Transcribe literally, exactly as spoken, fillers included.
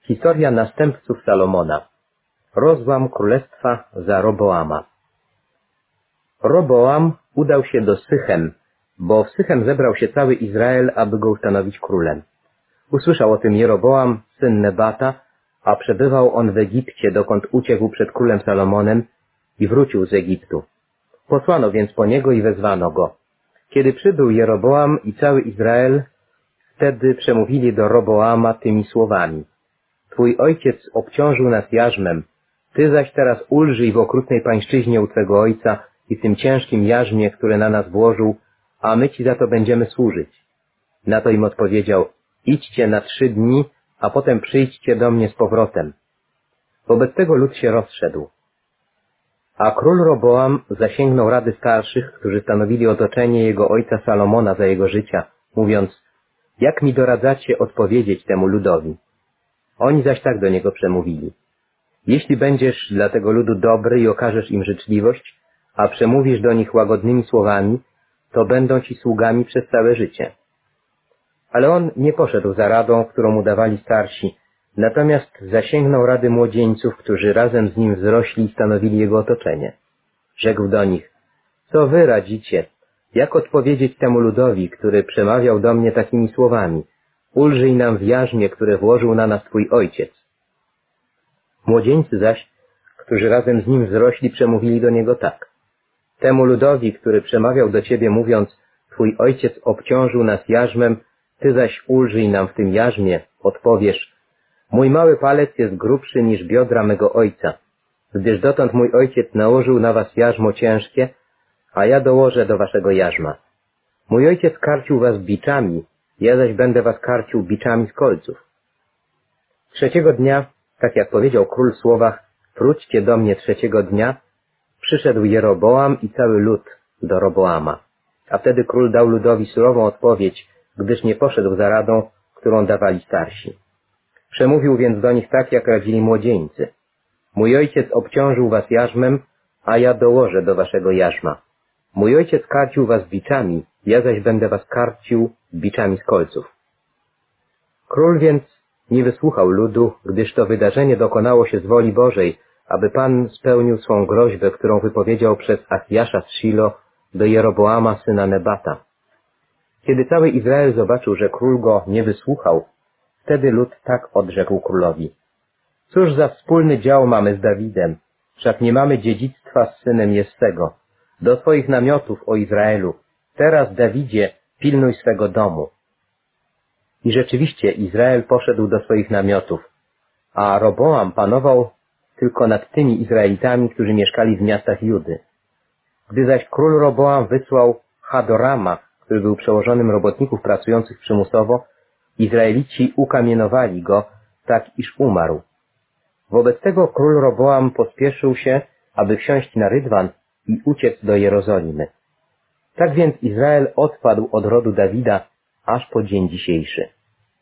Historia następców Salomona. Rozłam królestwa za Roboama. Roboam udał się do Sychem, bo w Sychem zebrał się cały Izrael, aby go ustanowić królem. Usłyszał o tym Jeroboam, syn Nebata, a przebywał on w Egipcie, dokąd uciekł przed królem Salomonem i wrócił z Egiptu. Posłano więc po niego i wezwano go. Kiedy przybył Jeroboam i cały Izrael, wtedy przemówili do Roboama tymi słowami. Twój ojciec obciążył nas jarzmem, ty zaś teraz ulżyj w okrutnej pańszczyźnie u twego ojca i w tym ciężkim jarzmie, które na nas włożył, a my ci za to będziemy służyć. Na to im odpowiedział, idźcie na trzy dni, a potem przyjdźcie do mnie z powrotem. Wobec tego lud się rozszedł. A król Roboam zasięgnął rady starszych, którzy stanowili otoczenie jego ojca Salomona za jego życia, mówiąc, jak mi doradzacie odpowiedzieć temu ludowi? Oni zaś tak do niego przemówili. Jeśli będziesz dla tego ludu dobry i okażesz im życzliwość, a przemówisz do nich łagodnymi słowami, to będą ci sługami przez całe życie. Ale on nie poszedł za radą, którą mu dawali starsi, natomiast zasięgnął rady młodzieńców, którzy razem z nim wzrośli i stanowili jego otoczenie. Rzekł do nich, co wy radzicie? Jak odpowiedzieć temu ludowi, który przemawiał do mnie takimi słowami? Ulżyj nam w jarzmie, które włożył na nas twój ojciec. Młodzieńcy zaś, którzy razem z nim wzrośli, przemówili do niego tak. Temu ludowi, który przemawiał do ciebie, mówiąc, twój ojciec obciążył nas jarzmem, ty zaś ulżyj nam w tym jarzmie, odpowiesz, mój mały palec jest grubszy niż biodra mego ojca, gdyż dotąd mój ojciec nałożył na was jarzmo ciężkie, a ja dołożę do waszego jarzma. Mój ojciec karcił was biczami, ja zaś będę was karcił biczami z kolców. Trzeciego dnia, tak jak powiedział król w słowach, wróćcie do mnie trzeciego dnia, przyszedł Jeroboam i cały lud do Roboama. A wtedy król dał ludowi surową odpowiedź, gdyż nie poszedł za radą, którą dawali starsi. Przemówił więc do nich tak, jak radzili młodzieńcy. Mój ojciec obciążył was jarzmem, a ja dołożę do waszego jarzma. Mój ojciec karcił was biczami, ja zaś będę was karcił biczami z kolców. Król więc nie wysłuchał ludu, gdyż to wydarzenie dokonało się z woli Bożej, aby Pan spełnił swą groźbę, którą wypowiedział przez Achjasza z Shilo do Jeroboama syna Nebata. Kiedy cały Izrael zobaczył, że król go nie wysłuchał, wtedy lud tak odrzekł królowi. Cóż za wspólny dział mamy z Dawidem, wszak nie mamy dziedzictwa z synem Jessego. Do twoich namiotów, o Izraelu, teraz Dawidzie pilnuj swego domu. I rzeczywiście Izrael poszedł do swoich namiotów, a Roboam panował tylko nad tymi Izraelitami, którzy mieszkali w miastach Judy. Gdy zaś król Roboam wysłał Hadorama, który był przełożonym robotników pracujących przymusowo, Izraelici ukamienowali go, tak iż umarł. Wobec tego król Roboam pospieszył się, aby wsiąść na rydwan i uciec do Jerozolimy. Tak więc Izrael odpadł od rodu Dawida aż po dzień dzisiejszy.